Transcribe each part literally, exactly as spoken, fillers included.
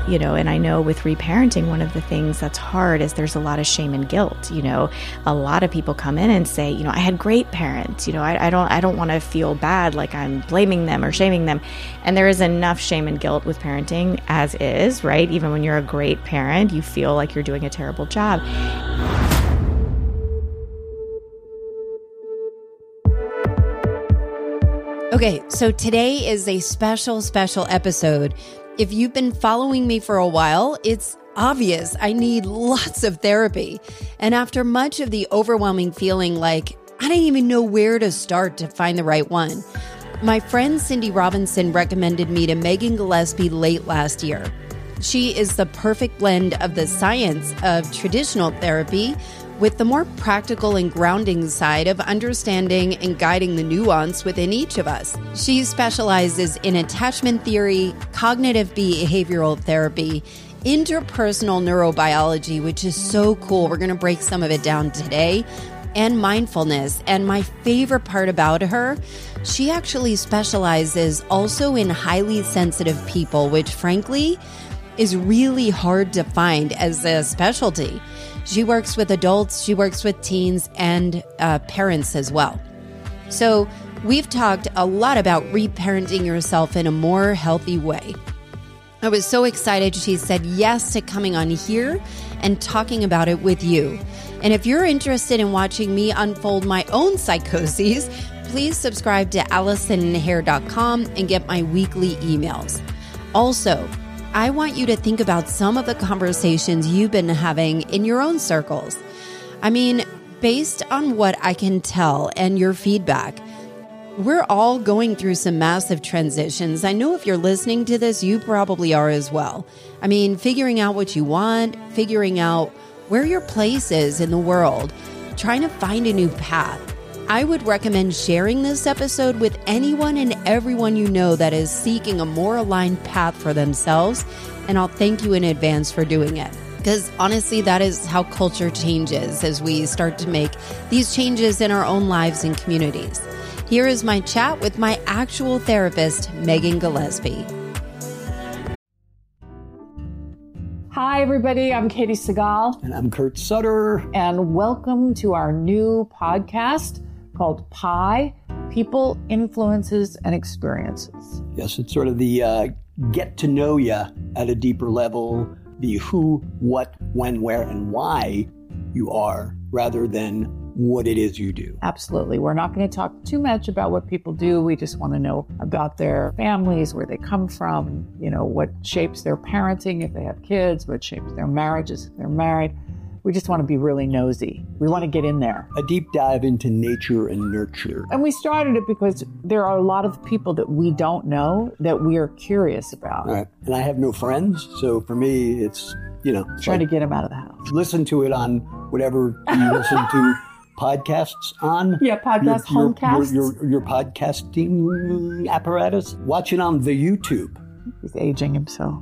you know, and I know with reparenting, one of the things that's hard is there's a lot of shame and guilt. You know, a lot of people come in and say, you know, I had great parents, you know, I, I don't, I don't want to feel bad, like I'm blaming them or shaming them. And there is enough shame and guilt with parenting as is, right? Even when you're a great parent, you feel like you're doing a terrible job. Okay, so today is a special, special episode. If you've been following me for a while, it's obvious I need lots of therapy. And after much of the overwhelming feeling like I didn't even know where to start to find the right one, my friend Cindy Robinson recommended me to Megan Gillespie late last year. She is the perfect blend of the science of traditional therapy with the more practical and grounding side of understanding and guiding the nuance within each of us. She specializes in attachment theory, cognitive behavioral therapy, interpersonal neurobiology, which is so cool. We're going to break some of it down today, and mindfulness. And my favorite part about her, she actually specializes also in highly sensitive people, which frankly is really hard to find as a specialty. She works with adults, she works with teens, and uh, parents as well. So we've talked a lot about reparenting yourself in a more healthy way. I was so excited she said yes to coming on here and talking about it with you. And if you're interested in watching me unfold my own psychoses, please subscribe to allison hair dot com and get my weekly emails. Also, I want you to think about some of the conversations you've been having in your own circles. I mean, based on what I can tell and your feedback, we're all going through some massive transitions. I know if you're listening to this, you probably are as well. I mean, figuring out what you want, figuring out where your place is in the world, trying to find a new path. I would recommend sharing this episode with anyone and everyone you know that is seeking a more aligned path for themselves, and I'll thank you in advance for doing it. Because honestly, that is how culture changes as we start to make these changes in our own lives and communities. Here is my chat with my actual therapist, Megan Gillespie. Hi, everybody. I'm Katie Segal. And I'm Kurt Sutter. And welcome to our new podcast called Pi, People, Influences, and Experiences. Yes, it's sort of the uh, get to know you at a deeper level, the who, what, when, where, and why you are, rather than what it is you do. Absolutely. We're not going to talk too much about what people do. We just want to know about their families, where they come from, you know, what shapes their parenting if they have kids, what shapes their marriages if they're married. We just want to be really nosy. We want to get in there. A deep dive into nature and nurture. And we started it because there are a lot of people that we don't know that we are curious about. All right. And I have no friends, so for me, it's, you know. Trying like, to get them out of the house. Listen to it on whatever you listen to podcasts on. Yeah, podcast, your, your, homecasts. Your, your, your podcasting apparatus. Watch it on the YouTube. He's aging himself.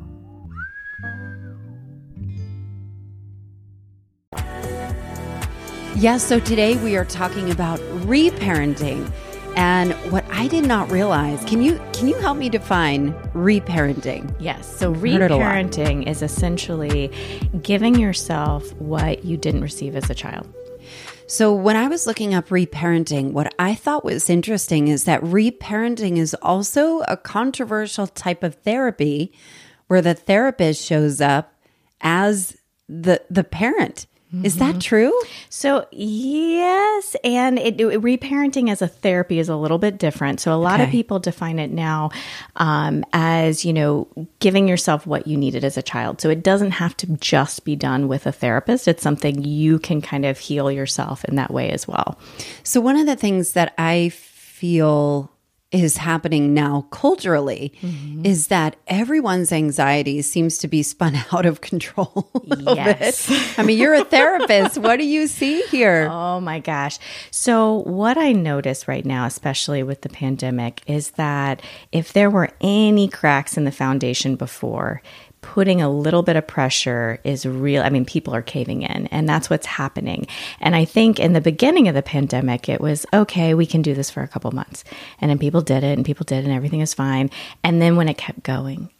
Yes, so today we are talking about reparenting. And what I did not realize, can you can you help me define reparenting? Yes, so reparenting is essentially giving yourself what you didn't receive as a child. So when I was looking up reparenting, what I thought was interesting is that reparenting is also a controversial type of therapy where the therapist shows up as the the parent. Mm-hmm. Is that true? So yes, and it, it, reparenting as a therapy is a little bit different. So a lot okay. of people define it now um, as, you know, giving yourself what you needed as a child. So it doesn't have to just be done with a therapist. It's something you can kind of heal yourself in that way as well. So one of the things that I feel is happening now culturally mm-hmm. is that everyone's anxiety seems to be spun out of control. Yes. Bit. I mean, you're a therapist. What do you see here? Oh my gosh. So what I notice right now, especially with the pandemic, is that if there were any cracks in the foundation before, putting a little bit of pressure is real. I mean, people are caving in, and that's what's happening. And I think in the beginning of the pandemic, it was, okay, we can do this for a couple months. And then people did it, and people did it, and everything is fine. And then when it kept going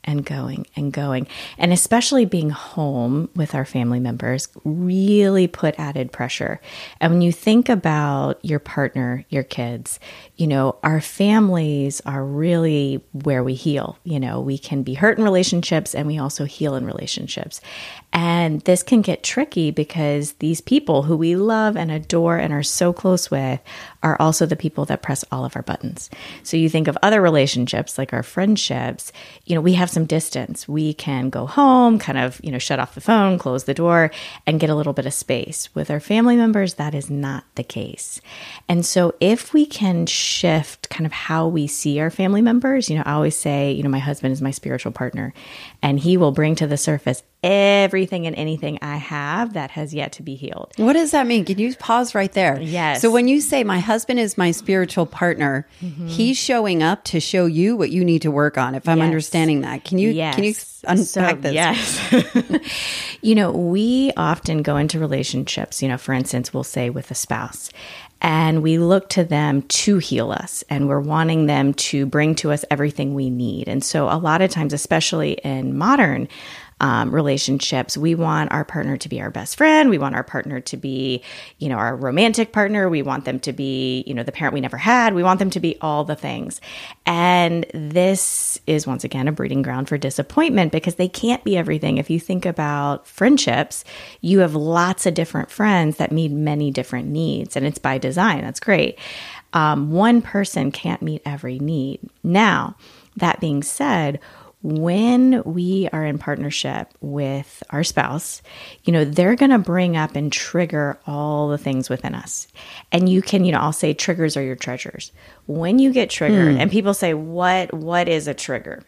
and going and going. And especially being home with our family members really put added pressure. And when you think about your partner, your kids, you know, our families are really where we heal. You know, we can be hurt in relationships and we also heal in relationships. And this can get tricky because these people who we love and adore and are so close with are also the people that press all of our buttons. So you think of other relationships like our friendships, you know, we have some distance. We can go home, kind of, you know, shut off the phone, close the door, and get a little bit of space. With our family members, that is not the case. And so if we can shift kind of how we see our family members, you know, I always say, you know, my husband is my spiritual partner, and he will bring to the surface everything and anything I have that has yet to be healed. What does that mean? Can you pause right there? Yes. So when you say my husband is my spiritual partner, mm-hmm. he's showing up to show you what you need to work on, if I'm yes. understanding that. Can you yes. can you unpack so, this? Yes. You know, we often go into relationships, you know, for instance, we'll say with a spouse, and we look to them to heal us, and we're wanting them to bring to us everything we need. And so a lot of times, especially in modern Um, relationships, we want our partner to be our best friend. We want our partner to be, you know, our romantic partner. We want them to be, you know, the parent we never had. We want them to be all the things. And this is once again a breeding ground for disappointment because they can't be everything. If you think about friendships, you have lots of different friends that meet many different needs, and it's by design. That's great. Um, one person can't meet every need. Now, that being said, when we are in partnership with our spouse, you know, they're going to bring up and trigger all the things within us. And you can, you know, I'll say triggers are your treasures. When you get triggered, mm. and people say, what, what is a trigger?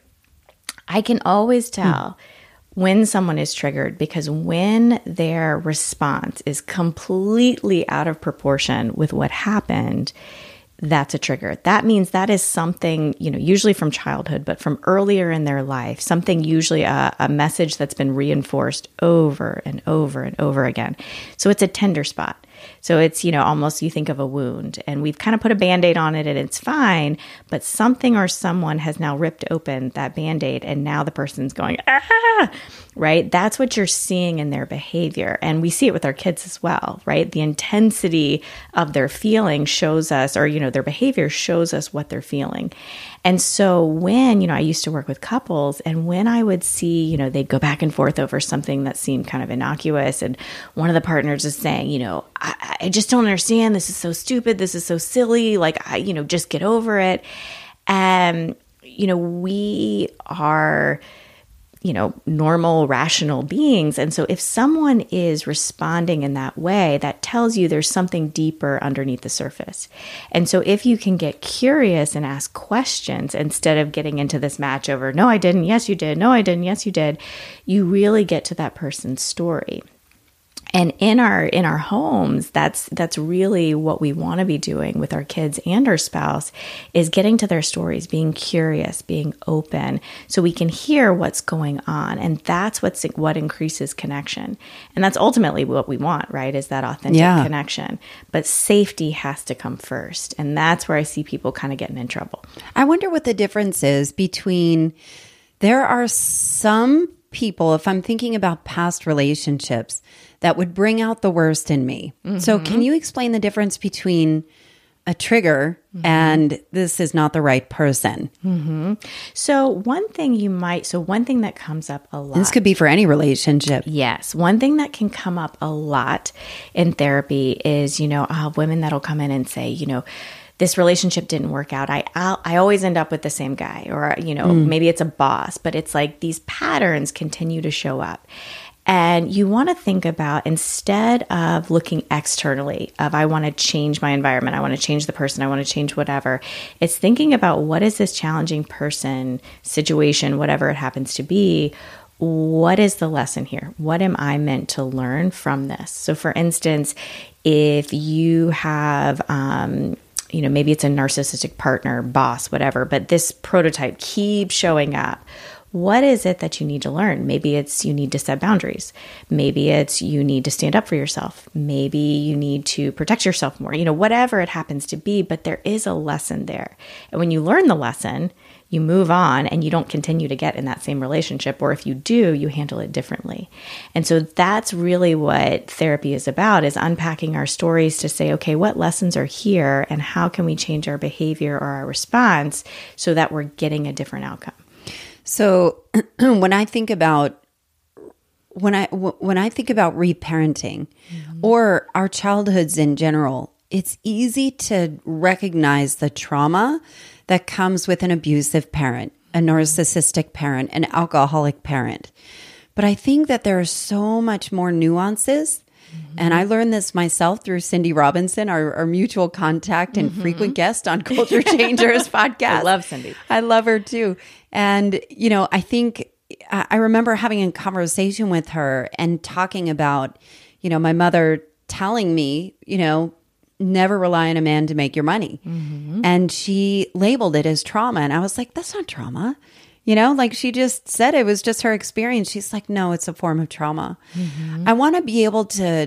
I can always tell mm. when someone is triggered, because when their response is completely out of proportion with what happened, that's a trigger. That means that is something, you know, usually from childhood, but from earlier in their life, something usually a, a message that's been reinforced over and over and over again. So it's a tender spot. So it's, you know, almost you think of a wound, and we've kind of put a Band-Aid on it and it's fine, but something or someone has now ripped open that Band-Aid and now the person's going, ah, right? That's what you're seeing in their behavior. And we see it with our kids as well, right? The intensity of their feeling shows us, or, you know, their behavior shows us what they're feeling. And so when, you know, I used to work with couples, and when I would see, you know, they'd go back and forth over something that seemed kind of innocuous, and one of the partners is saying, you know, I, I just don't understand. This is so stupid. This is so silly. Like, I, you know, just get over it. And, you know, we are, you know, normal, rational beings. And so if someone is responding in that way, that tells you there's something deeper underneath the surface. And so if you can get curious and ask questions instead of getting into this match over, no, I didn't, yes, you did, no, I didn't, yes, you did, you really get to that person's story. And in our in our homes, that's that's really what we want to be doing with our kids and our spouse, is getting to their stories, being curious, being open, so we can hear what's going on. And that's what's what increases connection. And that's ultimately what we want, right? Is that authentic yeah. connection. But safety has to come first. And that's where I see people kind of getting in trouble. I wonder what the difference is between, there are some people, if I'm thinking about past relationships, that would bring out the worst in me. Mm-hmm. So can you explain the difference between a trigger mm-hmm. and this is not the right person? Mm-hmm. So one thing you might, so one thing that comes up a lot. This could be for any relationship. Yes. One thing that can come up a lot in therapy is, you know, I'll have women that'll come in and say, you know, this relationship didn't work out. I I'll, I always end up with the same guy, or, you know, mm. maybe it's a boss, but it's like these patterns continue to show up. And you want to think about, instead of looking externally of, I want to change my environment, I want to change the person, I want to change whatever, it's thinking about, what is this challenging person, situation, whatever it happens to be, what is the lesson here? What am I meant to learn from this? So for instance, if you have, um, you know, maybe it's a narcissistic partner, boss, whatever, but this prototype keeps showing up. What is it that you need to learn? Maybe it's you need to set boundaries. Maybe it's you need to stand up for yourself. Maybe you need to protect yourself more, you know, whatever it happens to be, but there is a lesson there. And when you learn the lesson, you move on and you don't continue to get in that same relationship. Or if you do, you handle it differently. And so that's really what therapy is about, is unpacking our stories to say, okay, what lessons are here and how can we change our behavior or our response so that we're getting a different outcome? So when I think about when I when I think about reparenting mm-hmm. or our childhoods in general, it's easy to recognize the trauma that comes with an abusive parent, a narcissistic parent, an alcoholic parent. But I think that there are so much more nuances. Mm-hmm. And I learned this myself through Cindy Robinson, our, our mutual contact and mm-hmm. frequent guest on Culture Changers podcast. I love Cindy. I love her too. And, you know, I think I remember having a conversation with her and talking about, you know, my mother telling me, you know, never rely on a man to make your money. Mm-hmm. And she labeled it as trauma. And I was like, that's not trauma. You know, like she just said it was just her experience. She's like, no, it's a form of trauma. Mm-hmm. I want to be able to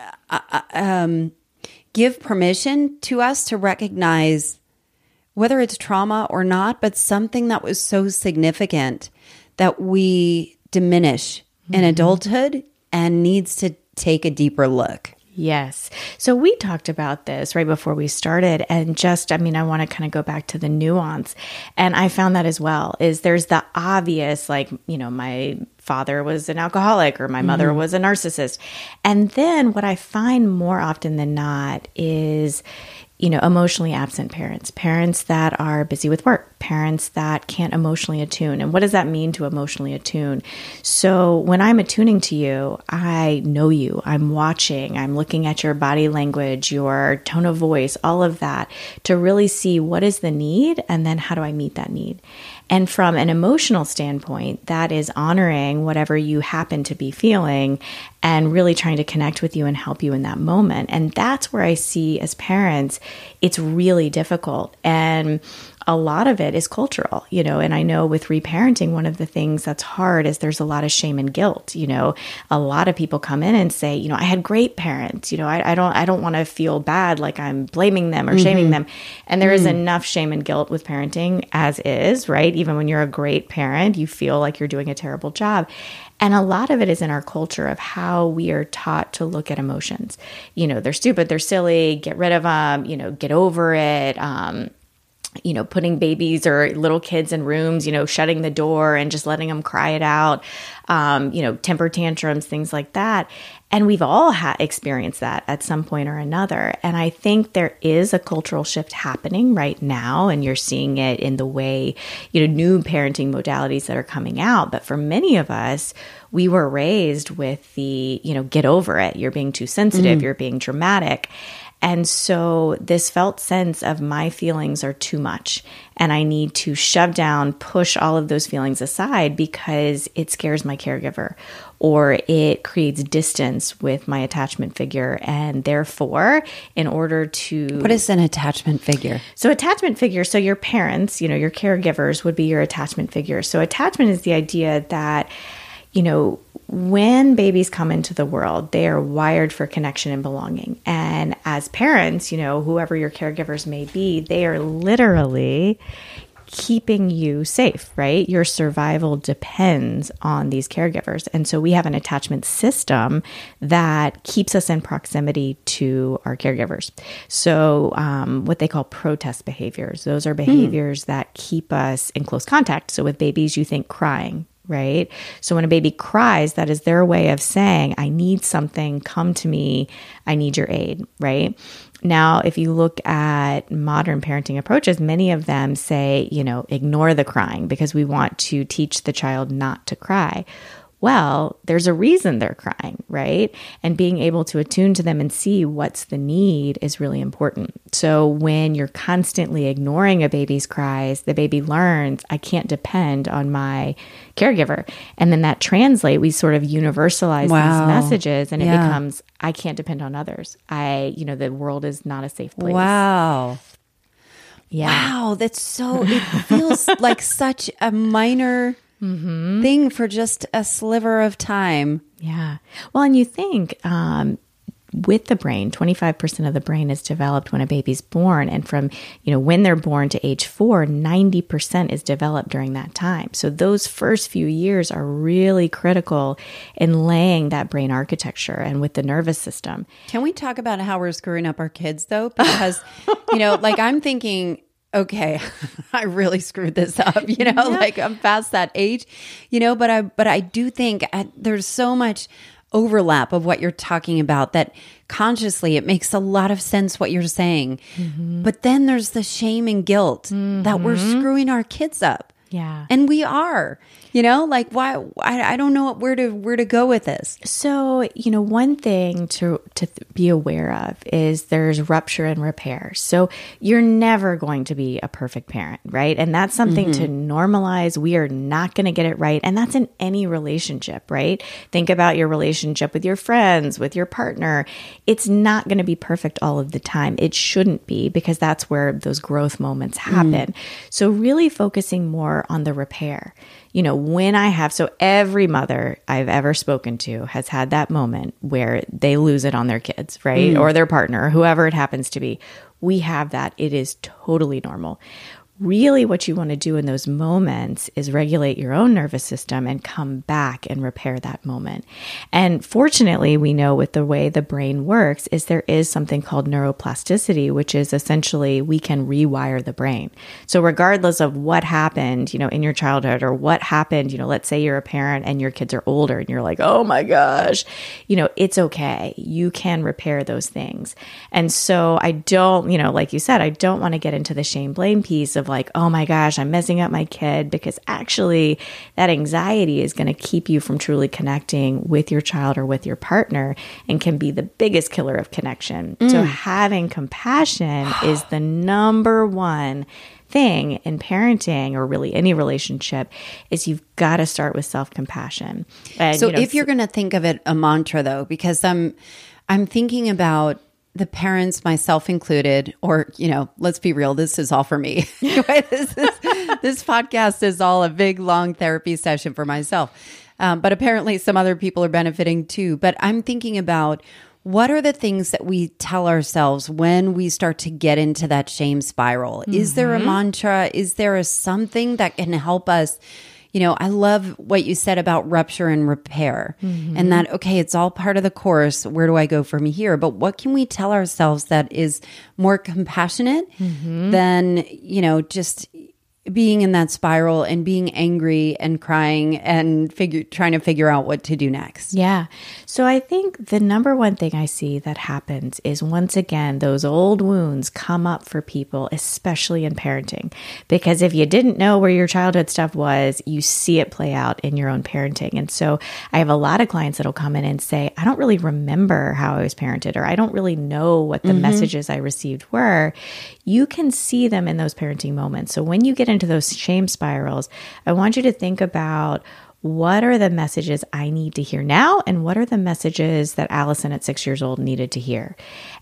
uh, um, give permission to us to recognize whether it's trauma or not, but something that was so significant that we diminish mm-hmm. in adulthood and needs to take a deeper look. Yes. So we talked about this right before we started, and just, I mean, I want to kind of go back to the nuance. And I found that as well, is there's the obvious, like, you know, my father was an alcoholic or my mother mm-hmm. was a narcissist. And then what I find more often than not is, you know, emotionally absent parents, parents that are busy with work, parents that can't emotionally attune. And what does that mean to emotionally attune? So when I'm attuning to you, I know you, I'm watching, I'm looking at your body language, your tone of voice, all of that, to really see what is the need and then how do I meet that need. And from an emotional standpoint, that is honoring whatever you happen to be feeling and really trying to connect with you and help you in that moment. And that's where I see as parents, it's really difficult. And a lot of it is cultural, you know, and I know with reparenting, one of the things that's hard is there's a lot of shame and guilt. You know, a lot of people come in and say, you know, I had great parents, you know, I, I don't, I don't want to feel bad, like I'm blaming them or mm-hmm. shaming them. And there mm-hmm. is enough shame and guilt with parenting as is, right? Even when you're a great parent, you feel like you're doing a terrible job. And a lot of it is in our culture of how we are taught to look at emotions. You know, they're stupid, they're silly, get rid of them, you know, get over it. Um, you know, putting babies or little kids in rooms, you know, shutting the door and just letting them cry it out, um, you know, temper tantrums, things like that. And we've all ha- experienced that at some point or another. And I think there is a cultural shift happening right now, and you're seeing it in the way, you know, new parenting modalities that are coming out. But for many of us, we were raised with the, you know, get over it. You're being too sensitive. Mm. You're being dramatic. And so this felt sense of my feelings are too much and I need to shove down, push all of those feelings aside because it scares my caregiver or it creates distance with my attachment figure. And therefore, in order to... What is an attachment figure? So attachment figure, so your parents, you know, your caregivers would be your attachment figure. So attachment is the idea that, you know, when babies come into the world, they are wired for connection and belonging. And as parents, you know, whoever your caregivers may be, they are literally keeping you safe, right? Your survival depends on these caregivers. And so we have an attachment system that keeps us in proximity to our caregivers. So um, what they call protest behaviors, those are behaviors hmm. that keep us in close contact. So with babies, you think crying, right? So when a baby cries, that is their way of saying, I need something, come to me, I need your aid, right? Now, if you look at modern parenting approaches, many of them say, you know, ignore the crying because we want to teach the child not to cry. Well, there's a reason they're crying, right? And being able to attune to them and see what's the need is really important. So when you're constantly ignoring a baby's cries, the baby learns, I can't depend on my caregiver. And then that translate, we sort of universalize wow. these messages and it yeah. becomes, I can't depend on others. I, you know, the world is not a safe place. Wow. Yeah. Wow. That's so, it feels like such a minor... Mm-hmm. thing for just a sliver of time. Yeah. Well, and you think um, with the brain, twenty-five percent of the brain is developed when a baby's born. And from, you know, when they're born to age four, ninety percent is developed during that time. So those first few years are really critical in laying that brain architecture and with the nervous system. Can we talk about how we're screwing up our kids though? Because, you know, like I'm thinking, okay, I really screwed this up, you know, yeah. like I'm past that age, you know, but I, but I do think I, there's so much overlap of what you're talking about that consciously it makes a lot of sense what you're saying. Mm-hmm. But then there's the shame and guilt mm-hmm. that we're screwing our kids up. Yeah. And we are, you know, like why, I, I don't know where to, where to go with this. So, you know, one thing to, to be aware of is there's rupture and repair. So you're never going to be a perfect parent, right? And that's something mm-hmm. to normalize. We are not going to get it right. And that's in any relationship, right? Think about your relationship with your friends, with your partner. It's not going to be perfect all of the time. It shouldn't be, because that's where those growth moments happen. Mm. So really focusing more on the repair. You know, when I have, so every mother I've ever spoken to has had that moment where they lose it on their kids, right? Mm. Or their partner, whoever it happens to be. We have that. It is totally normal. Really what you want to do in those moments is regulate your own nervous system and come back and repair that moment. And fortunately, we know with the way the brain works is there is something called neuroplasticity, which is essentially we can rewire the brain. So regardless of what happened, you know, in your childhood or what happened, you know, let's say you're a parent and your kids are older and you're like, oh my gosh, you know, it's okay. You can repair those things. And so I don't, you know, like you said, I don't want to get into the shame blame piece of like, oh my gosh, I'm messing up my kid, because actually that anxiety is going to keep you from truly connecting with your child or with your partner and can be the biggest killer of connection. Mm. So having compassion is the number one thing in parenting, or really any relationship, is you've got to start with self-compassion. And, so you know, if you're going to think of it a mantra though, because I'm, I'm thinking about the parents, myself included, or, you know, let's be real, this is all for me. this, is, this podcast is all a big, long therapy session for myself. Um, but apparently some other people are benefiting too. But I'm thinking about what are the things that we tell ourselves when we start to get into that shame spiral? Mm-hmm. Is there a mantra? Is there a something that can help us? You know, I love what you said about rupture and repair, mm-hmm. and that, okay, it's all part of the course. Where do I go from here? But what can we tell ourselves that is more compassionate mm-hmm. than, you know, just being in that spiral and being angry and crying and figure, trying to figure out what to do next? Yeah. So I think the number one thing I see that happens is, once again, those old wounds come up for people, especially in parenting. Because if you didn't know where your childhood stuff was, you see it play out in your own parenting. And so I have a lot of clients that'll come in and say, I don't really remember how I was parented, or I don't really know what the mm-hmm. messages I received were. You can see them in those parenting moments. So when you get into those shame spirals, I want you to think about, what are the messages I need to hear now? And what are the messages that Allison at six years old needed to hear?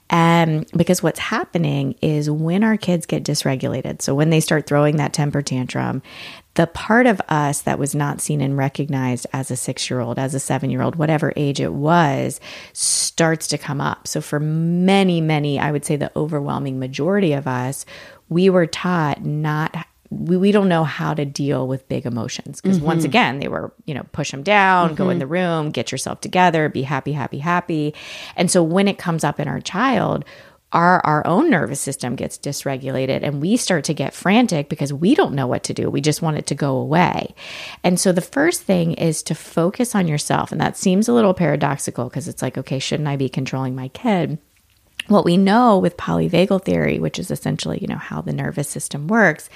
And because what's happening is when our kids get dysregulated, so when they start throwing that temper tantrum, the part of us that was not seen and recognized as a six-year-old, as a seven-year-old, whatever age it was, starts to come up. So for many, many, I would say the overwhelming majority of us, we were taught not We, we don't know how to deal with big emotions, because mm-hmm. once again, they were, you know, push them down, mm-hmm. go in the room, get yourself together, be happy, happy, happy. And so when it comes up in our child, our, our own nervous system gets dysregulated and we start to get frantic because we don't know what to do. We just want it to go away. And so the first thing is to focus on yourself. And that seems a little paradoxical, because it's like, okay, shouldn't I be controlling my kid? What we know with polyvagal theory, which is essentially, you know, how the nervous system works,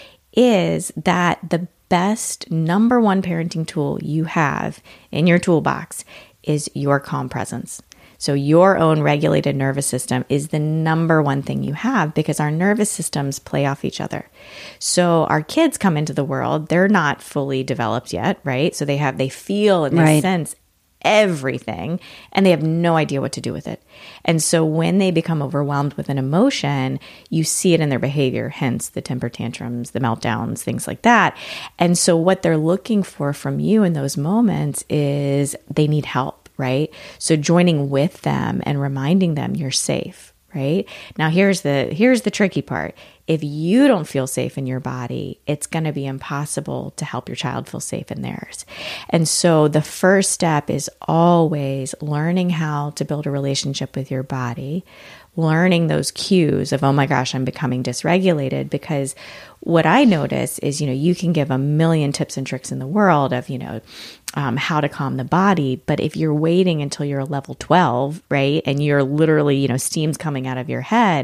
is that the best number one parenting tool you have in your toolbox is your calm presence. So your own regulated nervous system is the number one thing you have, because our nervous systems play off each other. So our kids come into the world, they're not fully developed yet, right? So they have, they feel and they right. sense everything, and they have no idea what to do with it. And so when they become overwhelmed with an emotion, you see it in their behavior, hence the temper tantrums, the meltdowns, things like that. And so what they're looking for from you in those moments is they need help. right? So joining with them and reminding them you're safe, right? Now here's the here's the tricky part. If you don't feel safe in your body, it's going to be impossible to help your child feel safe in theirs. And so the first step is always learning how to build a relationship with your body, learning those cues of, oh my gosh, I'm becoming dysregulated. Because what I notice is, you know, you can give a million tips and tricks in the world of, you know, um, how to calm the body. But if you're waiting until you're level twelve, right, and you're literally, you know, steam's coming out of your head,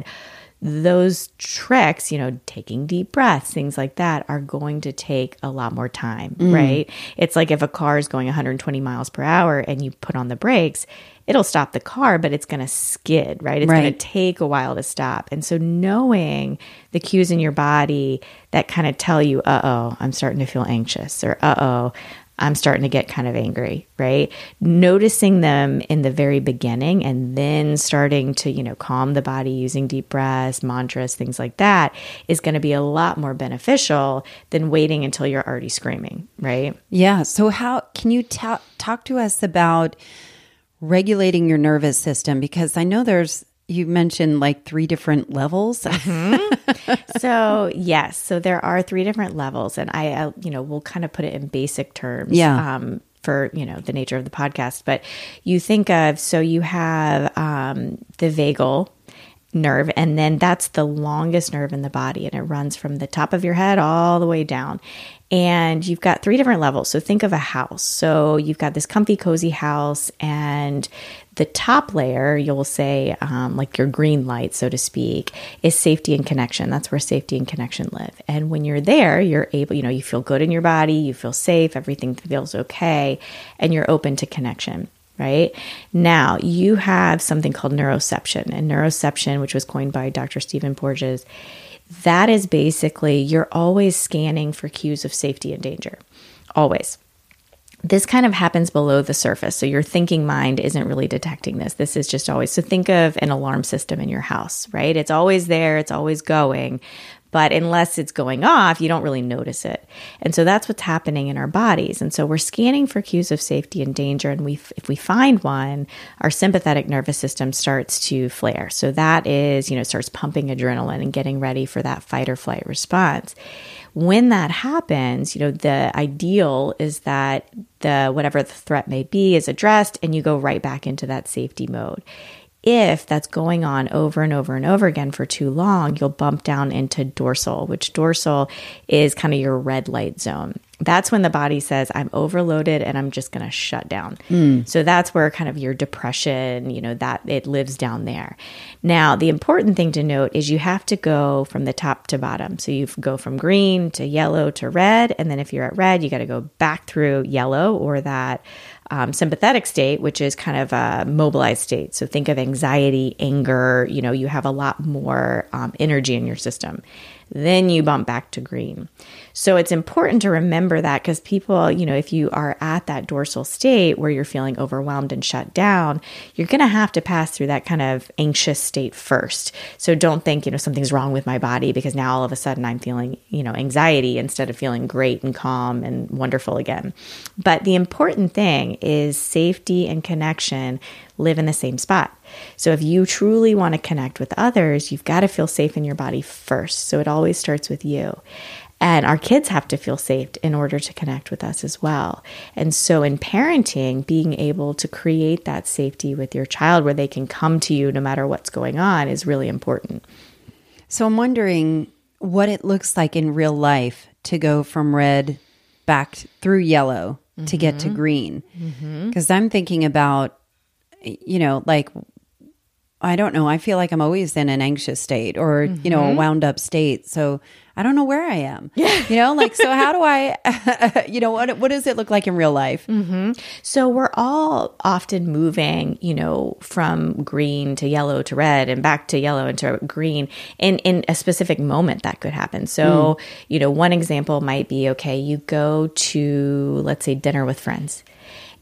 those tricks, you know, taking deep breaths, things like that are going to take a lot more time, mm. right? It's like if a car is going one hundred twenty miles per hour and you put on the brakes, it'll stop the car, but it's going to skid, right? It's right. going to take a while to stop. And so knowing the cues in your body that kind of tell you, uh-oh, I'm starting to feel anxious, or uh-oh, I'm starting to get kind of angry, right? Noticing them in the very beginning and then starting to, you know, calm the body using deep breaths, mantras, things like that is going to be a lot more beneficial than waiting until you're already screaming, right? Yeah. So how can you ta- talk to us about regulating your nervous system? Because I know there's, you mentioned like three different levels. Mm-hmm. So yes, so there are three different levels, and I, I, you know, we'll kind of put it in basic terms. Yeah. Um, for, you know, the nature of the podcast, but you think of, so you have um, the vagal nerve, and then that's the longest nerve in the body, and it runs from the top of your head all the way down. And you've got three different levels. So think of a house. So you've got this comfy, cozy house, and the top layer, you'll say, um, like your green light, so to speak, is safety and connection. That's where safety and connection live. And when you're there, you're able, you know, you feel good in your body, you feel safe, everything feels okay, and you're open to connection. Right? Now, you have something called neuroception. And neuroception, which was coined by Doctor Stephen Porges, that is basically you're always scanning for cues of safety and danger. Always. This kind of happens below the surface. So your thinking mind isn't really detecting this. This is just always. So think of an alarm system in your house, right? It's always there. It's always going. But unless it's going off, you don't really notice it. And so that's what's happening in our bodies. And so we're scanning for cues of safety and danger. And we, if we find one, our sympathetic nervous system starts to flare. So that is, you know, starts pumping adrenaline and getting ready for that fight or flight response. When that happens, you know, the ideal is that the whatever the threat may be is addressed and you go right back into that safety mode. If that's going on over and over and over again for too long, you'll bump down into dorsal, which dorsal is kind of your red light zone. That's when the body says, I'm overloaded and I'm just going to shut down. Mm. So that's where kind of your depression, you know, that it lives down there. Now, the important thing to note is you have to go from the top to bottom. So you go from green to yellow to red. And then if you're at red, you got to go back through yellow, or that Um, sympathetic state, which is kind of a mobilized state. So think of anxiety, anger, you know, you have a lot more um, energy in your system. Then you bump back to green. So it's important to remember that, because people, you know, if you are at that dorsal state where you're feeling overwhelmed and shut down, you're going to have to pass through that kind of anxious state first. So don't think, you know, something's wrong with my body because now all of a sudden I'm feeling, you know, anxiety instead of feeling great and calm and wonderful again. But the important thing is safety and connection live in the same spot. So if you truly want to connect with others, you've got to feel safe in your body first. So it always starts with you. And our kids have to feel safe in order to connect with us as well. And so in parenting, being able to create that safety with your child where they can come to you no matter what's going on is really important. So I'm wondering what it looks like in real life to go from red back through yellow mm-hmm. to get to green. Because mm-hmm. I'm thinking about, you know, like, I don't know, I feel like I'm always in an anxious state or, mm-hmm. you know, a wound up state. So I don't know where I am, you know, like, so how do I, you know, what, what does it look like in real life? Mm-hmm. So we're all often moving, you know, from green to yellow to red and back to yellow and to green in, in a specific moment that could happen. So, mm. you know, one example might be, okay, you go to, let's say, dinner with friends.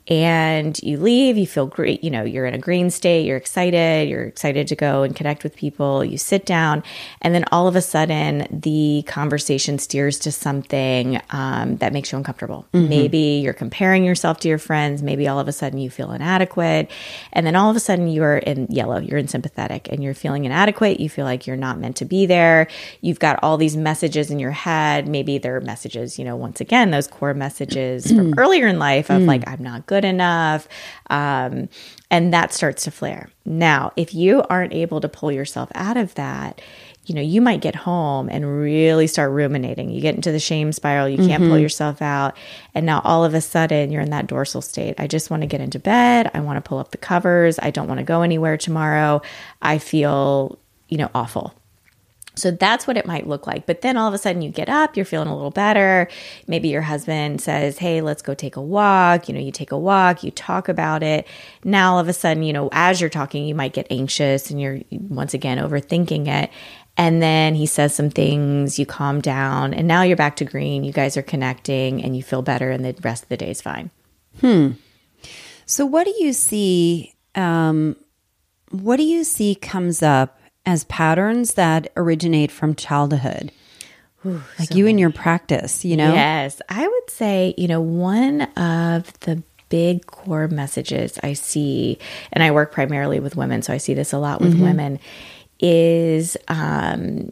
and you leave, you feel great, you know, you're in a green state, you're excited, you're excited to go and connect with people, you sit down, and then all of a sudden the conversation steers to something um, that makes you uncomfortable. Mm-hmm. Maybe you're comparing yourself to your friends, maybe all of a sudden you feel inadequate, and then all of a sudden you're in yellow, you're in sympathetic, and you're feeling inadequate, you feel like you're not meant to be there, you've got all these messages in your head, maybe they're messages, you know, once again, those core messages from earlier in life of mm. like, I'm not good enough. Um, and that starts to flare. Now, if you aren't able to pull yourself out of that, you know, you might get home and really start ruminating. You get into the shame spiral. You can't mm-hmm. pull yourself out. And now all of a sudden you're in that dorsal state. I just want to get into bed. I want to pull up the covers. I don't want to go anywhere tomorrow. I feel, you know, awful. So that's what it might look like. But then all of a sudden you get up, you're feeling a little better. Maybe your husband says, hey, let's go take a walk. You know, you take a walk, you talk about it. Now all of a sudden, you know, as you're talking, you might get anxious and you're once again overthinking it. And then he says some things, you calm down, and now you're back to green. You guys are connecting and you feel better and the rest of the day is fine. Hmm. So what do you see, um, what do you see comes up as patterns that originate from childhood? Ooh, like so you in your practice, you know? Yes. I would say, you know, one of the big core messages I see, and I work primarily with women, so I see this a lot with mm-hmm. women, is um,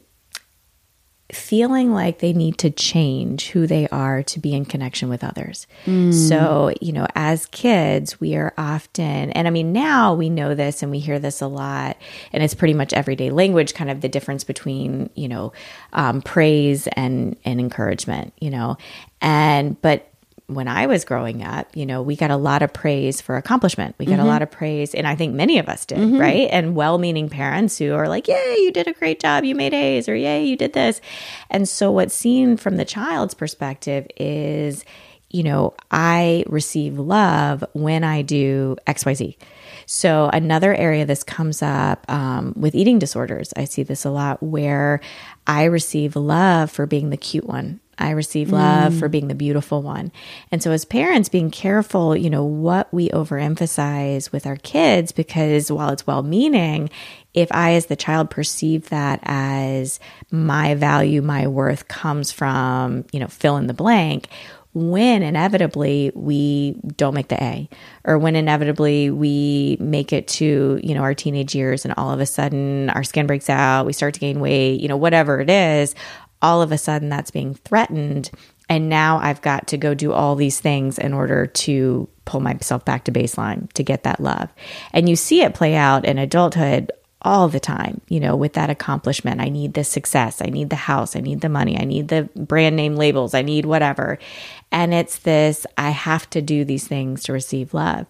feeling like they need to change who they are to be in connection with others. Mm. So, you know, as kids, we are often, and I mean, now we know this and we hear this a lot, and it's pretty much everyday language, kind of the difference between, you know, um, praise and, and encouragement, you know, and, but when I was growing up, you know, we got a lot of praise for accomplishment. We got mm-hmm. a lot of praise, and I think many of us did, mm-hmm. right? And well-meaning parents who are like, yay, you did a great job, you made A's, or yay, you did this. And so what's seen from the child's perspective is, you know, I receive love when I do X Y Z. So another area this comes up um, with eating disorders. I see this a lot where I receive love for being the cute one. I receive love mm. for being the beautiful one. And so as parents, being careful, you know, what we overemphasize with our kids, because while it's well-meaning, if I as the child perceive that as my value, my worth comes from, you know, fill in the blank, when inevitably we don't make the A, or when inevitably we make it to, you know, our teenage years and all of a sudden our skin breaks out, we start to gain weight, you know, whatever it is, all of a sudden that's being threatened. And now I've got to go do all these things in order to pull myself back to baseline to get that love. And you see it play out in adulthood all the time, you know, with that accomplishment. I need this success. I need the house. I need the money. I need the brand name labels. I need whatever. And it's this, I have to do these things to receive love.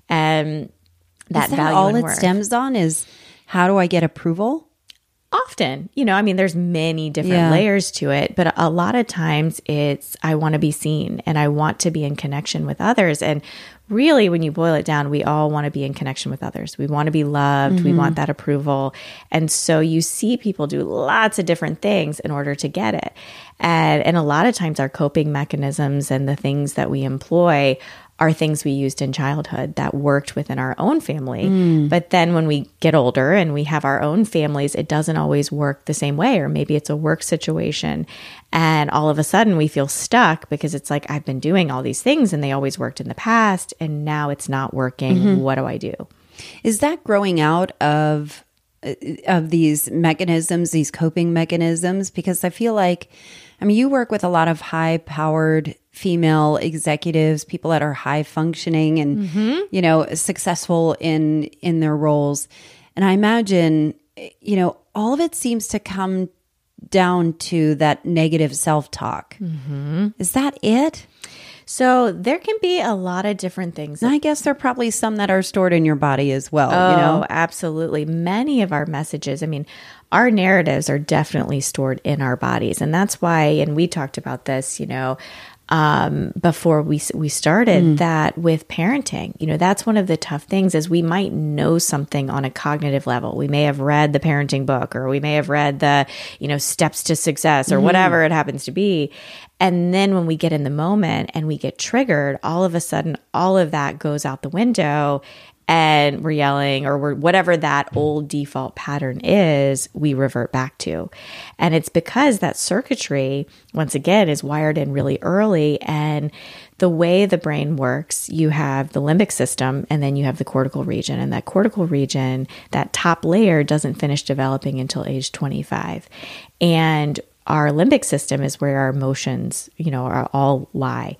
And that, is that value all and it worth. stems on is, how do I get approval? Often, you know, I mean, there's many different Yeah. layers to it, but a lot of times it's, I want to be seen and I want to be in connection with others. And really, when you boil it down, we all want to be in connection with others. We want to be loved. Mm-hmm. We want that approval. And so you see people do lots of different things in order to get it. And, and a lot of times our coping mechanisms and the things that we employ are things we used in childhood that worked within our own family. Mm. But then when we get older and we have our own families, it doesn't always work the same way. Or maybe it's a work situation. And all of a sudden we feel stuck because it's like, I've been doing all these things and they always worked in the past and now it's not working. Mm-hmm. What do I do? Is that growing out of of these mechanisms, these coping mechanisms? Because I feel like, I mean, you work with a lot of high-powered female executives, people that are high functioning and, mm-hmm. you know, successful in in their roles. And I imagine, you know, all of it seems to come down to that negative self-talk. Mm-hmm. Is that it? So there can be a lot of different things. And I guess there are probably some that are stored in your body as well. Oh, you know? Absolutely. Many of our messages, I mean, our narratives are definitely stored in our bodies. And that's why, and we talked about this, you know, um, before we we started mm. that with parenting, you know, that's one of the tough things is we might know something on a cognitive level. We may have read the parenting book, or we may have read the, you know, steps to success, or mm. whatever it happens to be. And then when we get in the moment and we get triggered, all of a sudden, all of that goes out the window. And we're yelling, or we're whatever that old default pattern is, we revert back to. And it's because that circuitry, once again, is wired in really early. And the way the brain works, you have the limbic system, and then you have the cortical region. And that cortical region, that top layer, doesn't finish developing until age twenty-five. And our limbic system is where our emotions, you know, are all lie.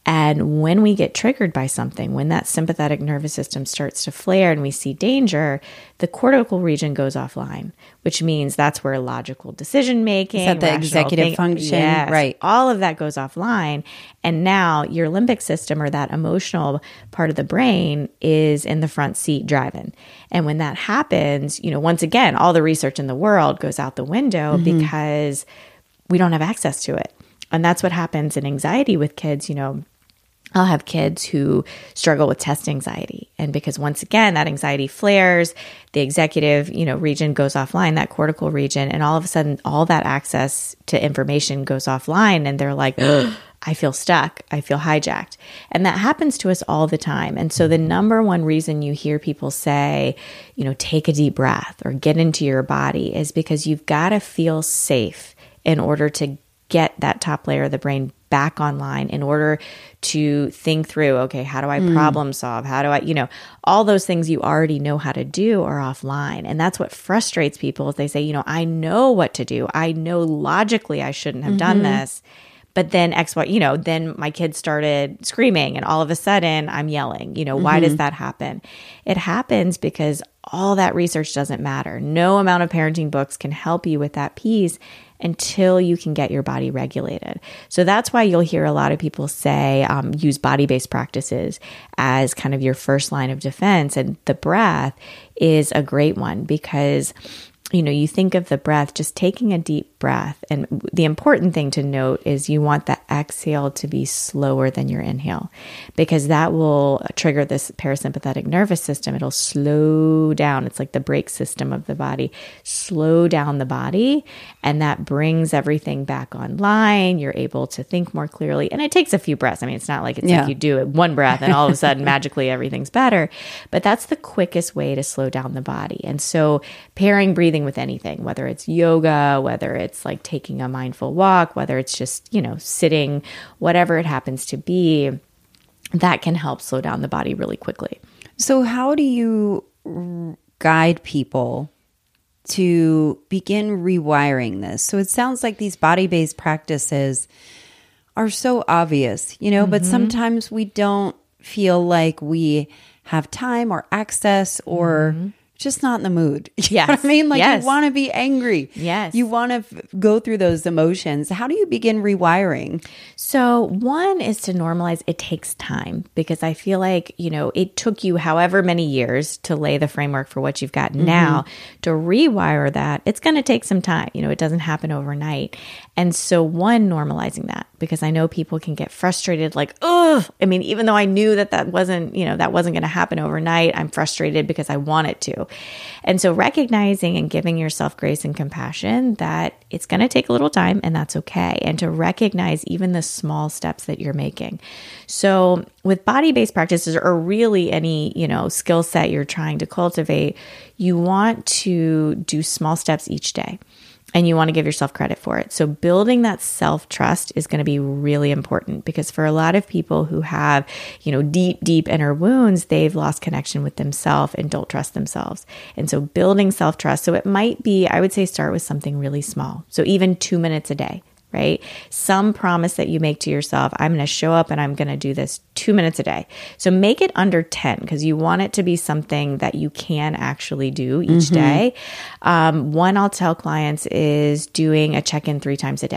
And when we get triggered by something, when that sympathetic nervous system starts to flare and we see danger, the cortical region goes offline, which means that's where logical decision making, is that the executive think, function, yes, right? All of that goes offline, and now your limbic system, or that emotional part of the brain, is in the front seat driving. And when that happens, you know, once again, all the research in the world goes out the window mm-hmm. because we don't have access to it. And that's what happens in anxiety with kids. You know, I'll have kids who struggle with test anxiety. And because once again, that anxiety flares, the executive, you know, region goes offline, that cortical region, and all of a sudden, all that access to information goes offline. And they're like, I feel stuck. I feel hijacked. And that happens to us all the time. And so the number one reason you hear people say, you know, take a deep breath or get into your body is because you've got to feel safe in order to get that top layer of the brain back online, in order to think through, okay, how do I mm. problem solve? How do I, you know, all those things you already know how to do are offline. And that's what frustrates people is they say, you know, I know what to do. I know logically I shouldn't have mm-hmm. done this. But then X, Y, you know, then my kids started screaming and all of a sudden I'm yelling. You know, mm-hmm. why does that happen? It happens because all that research doesn't matter. No amount of parenting books can help you with that piece until you can get your body regulated. So that's why you'll hear a lot of people say, um, use body-based practices as kind of your first line of defense. And the breath is a great one because, you know, you think of the breath, just taking a deep breath. And the important thing to note is you want the exhale to be slower than your inhale, because that will trigger this parasympathetic nervous system. It'll slow down. It's like the brake system of the body. Slow down the body, and that brings everything back online. You're able to think more clearly. And it takes a few breaths. I mean, it's not like it's yeah. like you do it one breath and all of a sudden magically everything's better. But that's the quickest way to slow down the body. And so pairing breathing with anything, whether it's yoga, whether it's It's like taking a mindful walk, whether it's just, you know, sitting, whatever it happens to be, that can help slow down the body really quickly. So how do you guide people to begin rewiring this? So it sounds like these body-based practices are so obvious, you know, mm-hmm. but sometimes we don't feel like we have time or access or mm-hmm. just not in the mood. You yes. know what I mean? Like yes. you want to be angry. Yes. You want to f- go through those emotions. How do you begin rewiring? So one is to normalize it takes time, because I feel like, you know, it took you however many years to lay the framework for what you've got mm-hmm. now. To rewire that, it's going to take some time. You know, it doesn't happen overnight. And so one, normalizing that, because I know people can get frustrated like, oh, I mean, even though I knew that that wasn't, you know, that wasn't going to happen overnight, I'm frustrated because I want it to. And so recognizing and giving yourself grace and compassion that it's going to take a little time, and that's okay. And to recognize even the small steps that you're making. So with body-based practices, or really any, you know, skill set you're trying to cultivate, you want to do small steps each day. And you want to give yourself credit for it. So building that self-trust is going to be really important, because for a lot of people who have, you know, deep, deep inner wounds, they've lost connection with themselves and don't trust themselves. And so building self-trust. So it might be, I would say, start with something really small. So even two minutes a day, right? Some promise that you make to yourself, I'm going to show up and I'm going to do this two minutes a day. So make it under ten, because you want it to be something that you can actually do each mm-hmm. day. Um, one I'll tell clients is doing a check-in three times a day.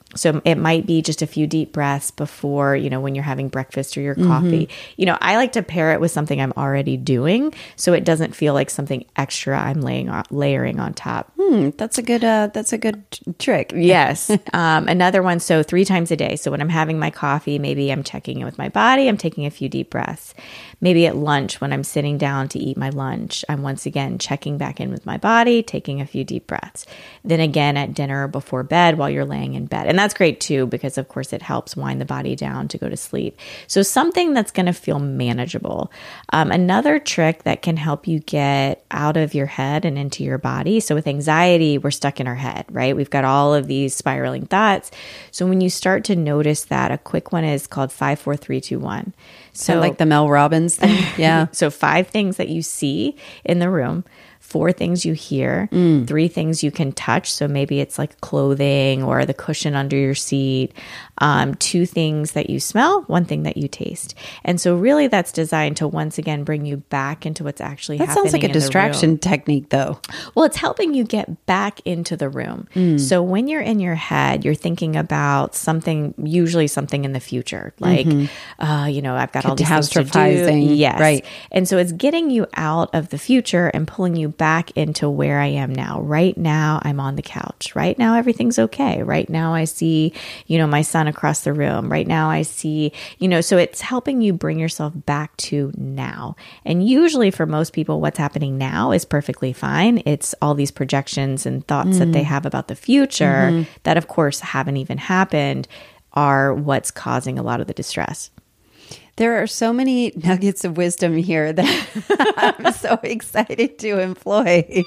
So it might be just a few deep breaths before, you know, when you're having breakfast or your coffee. Mm-hmm. You know, I like to pair it with something I'm already doing so it doesn't feel like something extra I'm laying on, layering on top. Hmm, that's a good uh, that's a good t- trick. Yes. um, another one, so three times a day. So when I'm having my coffee, maybe I'm checking in with my body. I'm taking a few deep breaths. Maybe at lunch, when I'm sitting down to eat my lunch, I'm once again checking back in with my body, taking a few deep breaths. Then again at dinner or before bed while you're laying in bed. And that's great too, because of course it helps wind the body down to go to sleep. So something that's going to feel manageable. Um, another trick that can help you get out of your head and into your body. So with anxiety, we're stuck in our head, right? We've got all of these spiraling thoughts. So when you start to notice that, a quick one is called five, four, three, two, one. So like the Mel Robbins thing. Yeah. So five things that you see in the room, four things you hear, mm. three things you can touch. So maybe it's like clothing or the cushion under your seat, um, two things that you smell, one thing that you taste. And so really that's designed to once again bring you back into what's actually that happening. That sounds like a distraction technique though. Well, it's helping you get back into the room. Mm. So when you're in your head, you're thinking about something, usually something in the future, like, mm-hmm. uh, you know, I've got all these things to do. Yes. Right. And so it's getting you out of the future and pulling you back into where I am now. Right now, I'm on the couch. Right now, everything's okay. Right now, I see, you know, my son across the room. Right now, I see, you know, so it's helping you bring yourself back to now. And usually for most people, what's happening now is perfectly fine. It's all these projections and thoughts mm. that they have about the future mm-hmm. that, of course, haven't even happened are what's causing a lot of the distress. There are so many nuggets of wisdom here that I'm so excited to employ.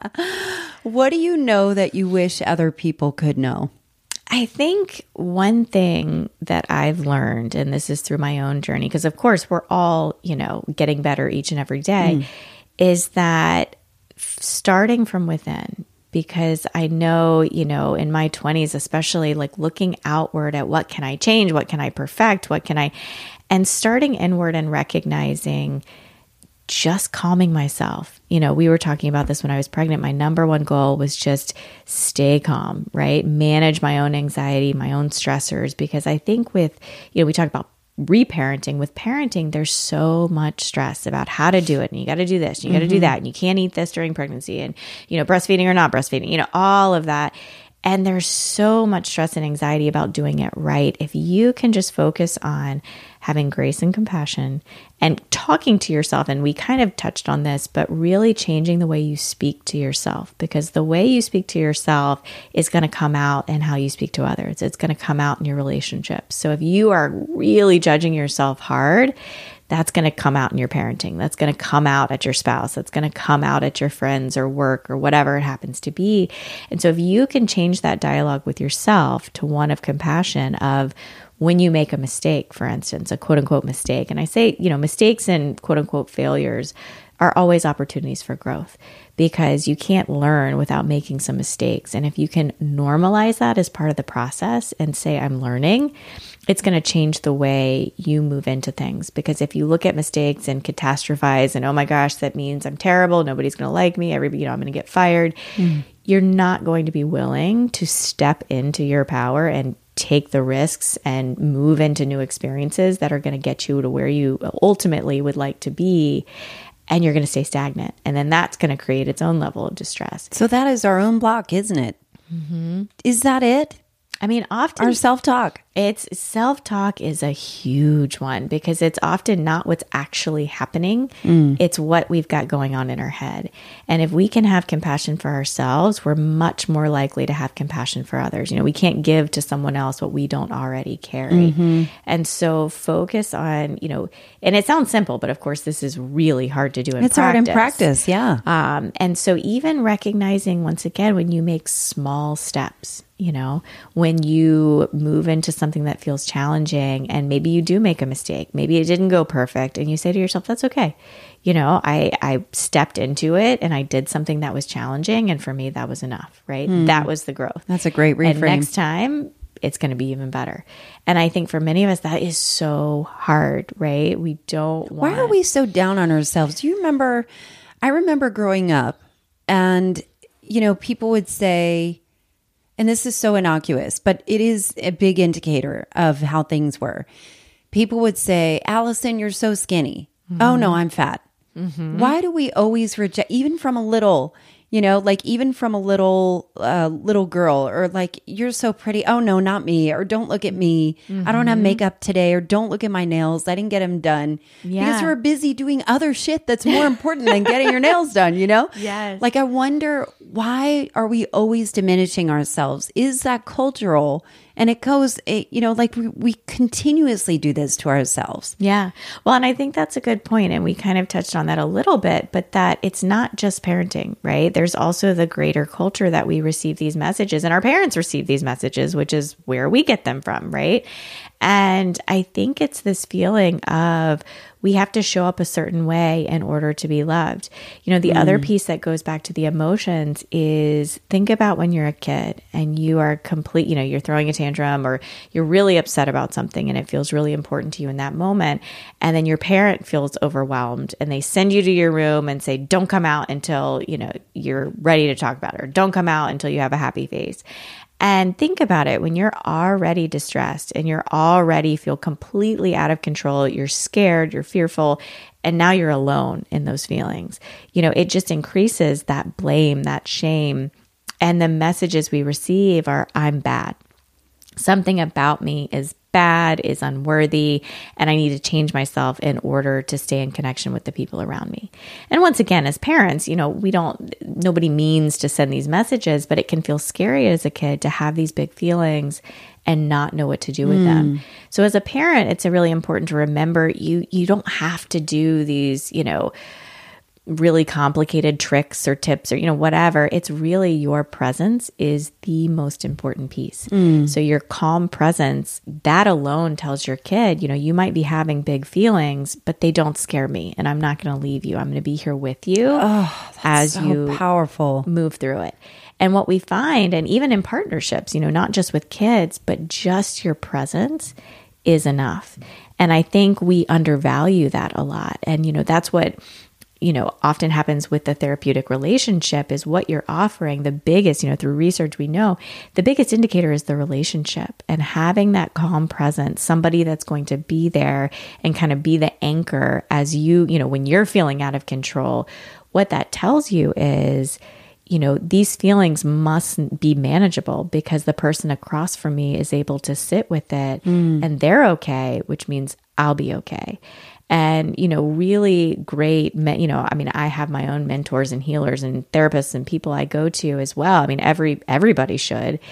What do you know that you wish other people could know? I think one thing that I've learned, and this is through my own journey, because of course we're all, you know, getting better each and every day, mm. is that starting from within. Because I know, you know, in my twenties, especially like looking outward at what can I change? What can I perfect? What can I, and starting inward and recognizing just calming myself. You know, we were talking about this when I was pregnant. My number one goal was just stay calm, right? Manage my own anxiety, my own stressors, because I think with, you know, we talk about reparenting. With parenting, there's so much stress about how to do it. And you got to do this, and you got to mm-hmm. do that. And you can't eat this during pregnancy, and, you know, breastfeeding or not breastfeeding, you know, all of that. And there's so much stress and anxiety about doing it right. If you can just focus on having grace and compassion and talking to yourself, and we kind of touched on this, but really changing the way you speak to yourself, because the way you speak to yourself is going to come out in how you speak to others. It's going to come out in your relationships. So if you are really judging yourself hard, that's going to come out in your parenting. That's going to come out at your spouse. That's going to come out at your friends or work or whatever it happens to be. And so if you can change that dialogue with yourself to one of compassion, of when you make a mistake, for instance, a quote unquote mistake. And I say, you know, mistakes and quote unquote failures are always opportunities for growth, because you can't learn without making some mistakes. And if you can normalize that as part of the process and say, I'm learning, it's going to change the way you move into things. Because if you look at mistakes and catastrophize and, oh my gosh, that means I'm terrible, nobody's going to like me, everybody, you know, I'm going to get fired. Mm. You're not going to be willing to step into your power and take the risks and move into new experiences that are going to get you to where you ultimately would like to be. And you're going to stay stagnant. And then that's going to create its own level of distress. So that is our own block, isn't it? Mm-hmm. Is that it? I mean, often our self-talk. It's self-talk is a huge one, because it's often not what's actually happening. Mm. It's what we've got going on in our head. And if we can have compassion for ourselves, we're much more likely to have compassion for others. You know, we can't give to someone else what we don't already carry. Mm-hmm. And so focus on, you know, and it sounds simple, but of course this is really hard to do in it's practice. It's hard in practice, yeah. Um, and so even recognizing, once again, when you make small steps, you know, when you move into something that feels challenging, and maybe you do make a mistake, maybe it didn't go perfect, and you say to yourself, that's okay. You know, I, I stepped into it and I did something that was challenging, and for me, that was enough, right? Mm. That was the growth. That's a great reframe. And next time, it's going to be even better. And I think for many of us, that is so hard, right? We don't want... Why are we so down on ourselves? Do you remember, I remember growing up, and, you know, people would say, and this is so innocuous, but it is a big indicator of how things were. People would say, Allison, you're so skinny. Mm-hmm. Oh, no, I'm fat. Mm-hmm. Why do we always reject, even from a little, you know, like even from a little uh, little girl, or like, you're so pretty. Oh, no, not me. Or don't look at me. Mm-hmm. I don't have makeup today. Or don't look at my nails. I didn't get them done. Yeah. Because we're busy doing other shit that's more important than getting your nails done, you know? Yes. Like, I wonder, why are we always diminishing ourselves? Is that cultural? And it goes, it, you know, like we, we continuously do this to ourselves. Yeah. Well, and I think that's a good point. And we kind of touched on that a little bit, but that it's not just parenting, right? There's also the greater culture that we receive these messages, and our parents receive these messages, which is where we get them from, right? And I think it's this feeling of we have to show up a certain way in order to be loved. You know, the mm. other piece that goes back to the emotions is, think about when you're a kid and you are complete, you know, you're throwing a tantrum or you're really upset about something and it feels really important to you in that moment. And then your parent feels overwhelmed and they send you to your room and say, don't come out until, you know, you're ready to talk about it, or don't come out until you have a happy face. And think about it, when you're already distressed and you're already feel completely out of control, you're scared, you're fearful, and now you're alone in those feelings. You know, it just increases that blame, that shame. And the messages we receive are, I'm bad. Something about me is bad, is unworthy, and I need to change myself in order to stay in connection with the people around me. And once again, as parents, you know, we don't, nobody means to send these messages, but it can feel scary as a kid to have these big feelings and not know what to do with mm. them. So as a parent, it's really important to remember you, you don't have to do these, you know, really complicated tricks or tips or, you know, whatever. It's really your presence is the most important piece. Mm. So your calm presence, that alone tells your kid, you know, you might be having big feelings, but they don't scare me and I'm not going to leave you. I'm going to be here with you oh, as so you powerful move through it. And what we find, and even in partnerships, you know, not just with kids, but just your presence is enough. And I think we undervalue that a lot. And, you know, that's what, you know, often happens with the therapeutic relationship is what you're offering. The biggest, you know, through research, we know the biggest indicator is the relationship, and having that calm presence, somebody that's going to be there and kind of be the anchor as you, you know, when you're feeling out of control. What that tells you is, you know, these feelings must be manageable because the person across from me is able to sit with it mm. and they're okay, which means I'll be okay. And, you know, really great, you know, I mean, I have my own mentors and healers and therapists and people I go to as well. I mean, every everybody should.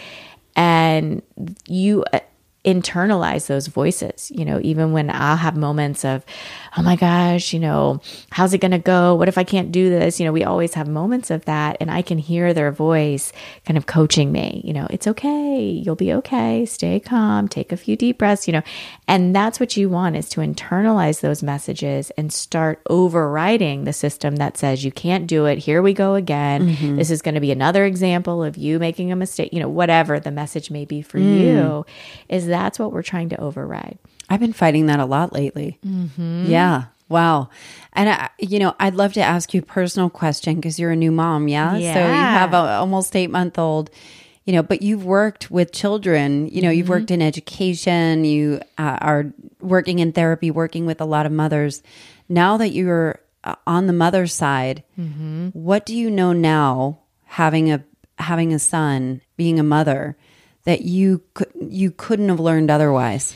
And you internalize those voices, you know, even when I'll have moments of, oh my gosh, you know, how's it going to go? What if I can't do this? You know, we always have moments of that, and I can hear their voice kind of coaching me, you know, it's okay. You'll be okay. Stay calm, take a few deep breaths, you know, and that's what you want, is to internalize those messages and start overriding the system that says you can't do it. Here we go again. Mm-hmm. This is going to be another example of you making a mistake, you know, whatever the message may be for mm. you, is that's what we're trying to override. I've been fighting that a lot lately. Mm-hmm. Yeah. Wow. And, I, you know, I'd love to ask you a personal question because you're a new mom. Yeah? yeah. So you have a almost eight month old, you know, but you've worked with children, you know, you've mm-hmm. worked in education, you uh, are working in therapy, working with a lot of mothers. Now that you're uh, on the mother's side, mm-hmm. what do you know now, having a, having a son, being a mother, that you could, you couldn't have learned otherwise?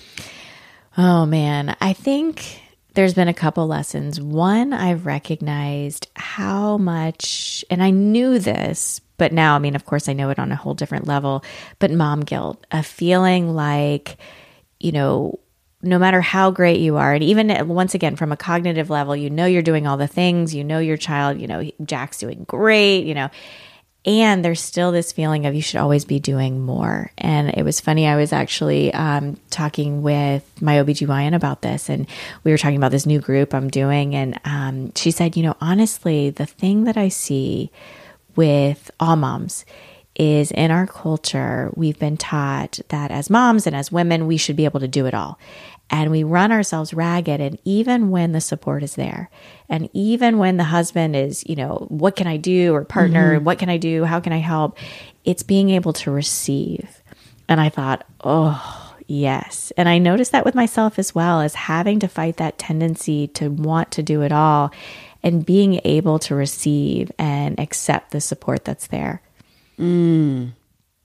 Oh man, I think there's been a couple lessons. One, I've recognized how much, and I knew this, but now, I mean, of course I know it on a whole different level, but mom guilt, a feeling like, you know, no matter how great you are, and even once again, from a cognitive level, you know, you're doing all the things, you know, your child, you know, Jack's doing great, you know, and there's still this feeling of you should always be doing more. And it was funny, I was actually um, talking with my O B G Y N about this, and we were talking about this new group I'm doing. And um, she said, you know, honestly, the thing that I see with all moms is in our culture, we've been taught that as moms and as women, we should be able to do it all. and we run ourselves ragged. And even when the support is there, and even when the husband is, you know, what can I do? Or partner, mm-hmm. what can I do? How can I help? It's being able to receive. And I thought, oh, yes. And I noticed that with myself as well, as having to fight that tendency to want to do it all and being able to receive and accept the support that's there. Mm.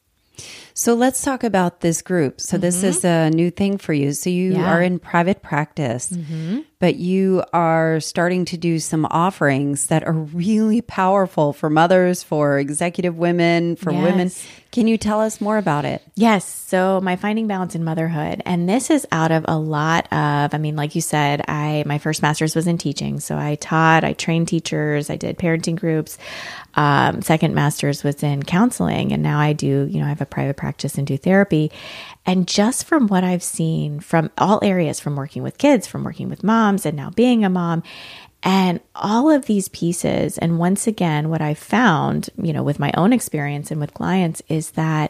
So let's talk about this group. So mm-hmm. this is a new thing for you. So you yeah. are in private practice, mm-hmm. but you are starting to do some offerings that are really powerful for mothers, for executive women, for yes. women. Can you tell us more about it? Yes. So my Finding Balance in Motherhood, and this is out of a lot of, I mean, like you said, I my first master's was in teaching. So I taught, I trained teachers, I did parenting groups. Um, second master's was in counseling, and now I do, you know, I have a private practice and do therapy. And just from what I've seen from all areas, from working with kids, from working with moms, and now being a mom, and all of these pieces, and once again, what I've found, you know, with my own experience and with clients is that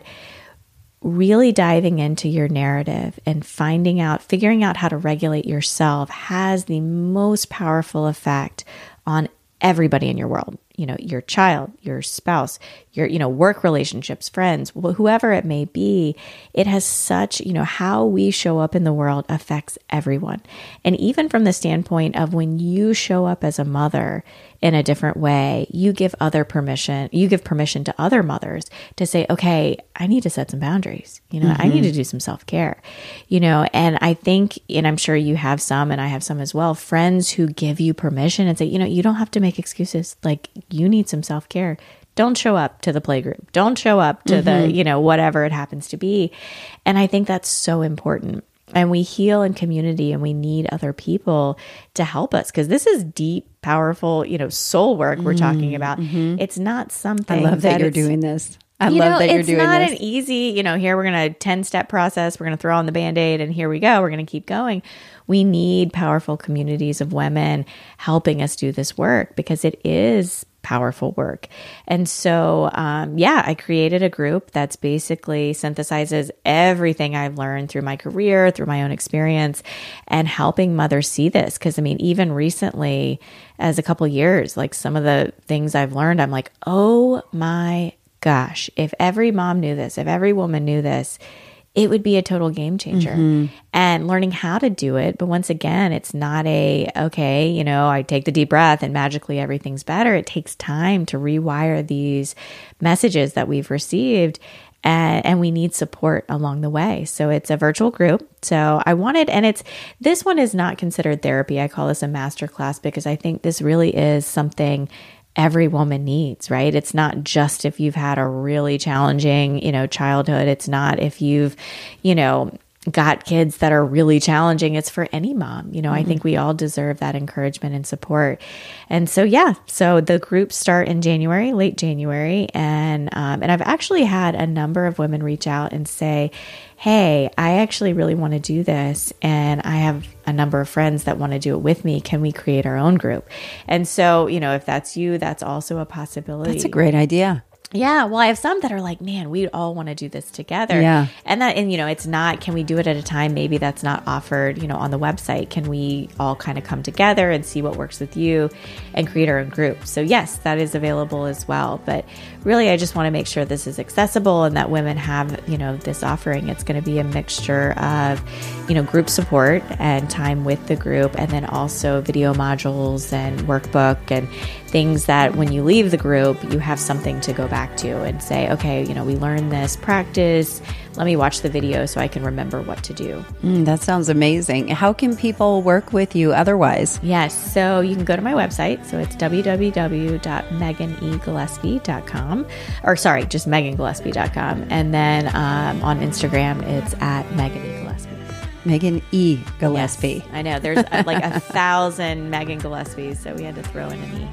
really diving into your narrative and finding out, figuring out how to regulate yourself has the most powerful effect on everybody in your world. You know, your child, your spouse, your, you know, work relationships, friends, whoever it may be. It has such, you know, how we show up in the world affects everyone. And even from the standpoint of when you show up as a mother in a different way, you give other permission, you give permission to other mothers to say, okay, I need to set some boundaries. You know, mm-hmm. I need to do some self-care, you know, and I think, and I'm sure you have some, and I have some as well, friends who give you permission and say, you know, you don't have to make excuses. Like, you need some self-care. Don't show up to the playgroup. Don't show up to mm-hmm. the, you know, whatever it happens to be. And I think that's so important. And we heal in community, and we need other people to help us, because this is deep, powerful, you know, soul work we're mm-hmm. talking about. Mm-hmm. It's not something I love that, that you're doing this. I you love know, that you're doing this. It's not an easy, you know, here we're going to ten-step process. We're going to throw on the Band-Aid, and here we go. We're going to keep going. We need powerful communities of women helping us do this work, because it is powerful work. And so, um, yeah, I created a group that's basically synthesizes everything I've learned through my career, through my own experience, and helping mothers see this. Because I mean, even recently, as a couple years, like some of the things I've learned, I'm like, oh my gosh, if every mom knew this, if every woman knew this, it would be a total game changer. Mm-hmm. And learning how to do it. But once again, it's not a, okay, you know, I take the deep breath and magically everything's better. It takes time to rewire these messages that we've received. And, and we need support along the way. So it's a virtual group. So I wanted, and it's, this one is not considered therapy. I call this a masterclass, because I think this really is something every woman needs, right? It's not just if you've had a really challenging, you know, childhood. It's not if you've, you know, got kids that are really challenging. It's for any mom. You know, mm-hmm. I think we all deserve that encouragement and support. And so, yeah, so the groups start in January, late January. And, um, and I've actually had a number of women reach out and say, hey, I actually really want to do this, and I have a number of friends that want to do it with me. Can we create our own group? And so, you know, if that's you, that's also a possibility. That's a great idea. Yeah. Well, I have some that are like, man, we all want to do this together. Yeah. And that, and you know, it's not, can we do it at a time? Maybe that's not offered, you know, on the website. Can we all kind of come together and see what works with you and create our own group? So yes, that is available as well. But really, I just want to make sure this is accessible and that women have, you know, this offering. It's going to be a mixture of, you know, group support and time with the group, and then also video modules and workbook and things that when you leave the group, you have something to go back to and say, okay, you know, we learned this practice. Let me watch the video so I can remember what to do. Mm, that sounds amazing. How can people work with you otherwise? Yes. So you can go to my website. So it's w w w dot megan e gillespie dot com, or sorry, just megan gillespie dot com. And then um, on Instagram, it's at Megan E. Gillespie. Megan E. Gillespie. Yes, I know. There's uh, like a thousand Megan Gillespies, so we had to throw in an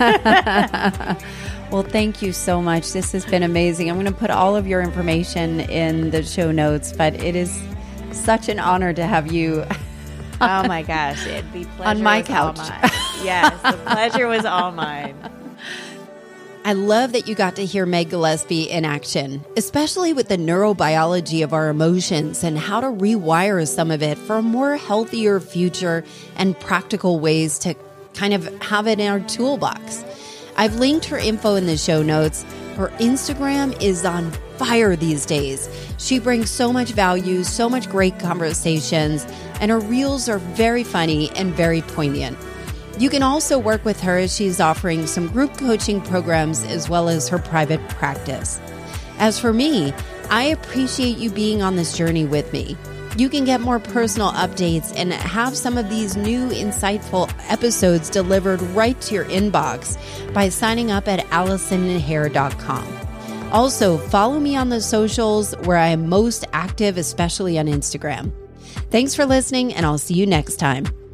E. Well, thank you so much. This has been amazing. I'm going to put all of your information in the show notes, but it is such an honor to have you. Oh my gosh. It, the pleasure on my was couch. All mine. Yes, the pleasure was all mine. I love that you got to hear Meg Gillespie in action, especially with the neurobiology of our emotions and how to rewire some of it for a more healthier future and practical ways to kind of have it in our toolbox. I've linked her info in the show notes. Her Instagram is on fire these days. She brings so much value, so much great conversations, and her reels are very funny and very poignant. You can also work with her as she's offering some group coaching programs as well as her private practice. As for me, I appreciate you being on this journey with me. You can get more personal updates and have some of these new insightful episodes delivered right to your inbox by signing up at allison hair dot com. Also, follow me on the socials where I am most active, especially on Instagram. Thanks for listening, and I'll see you next time.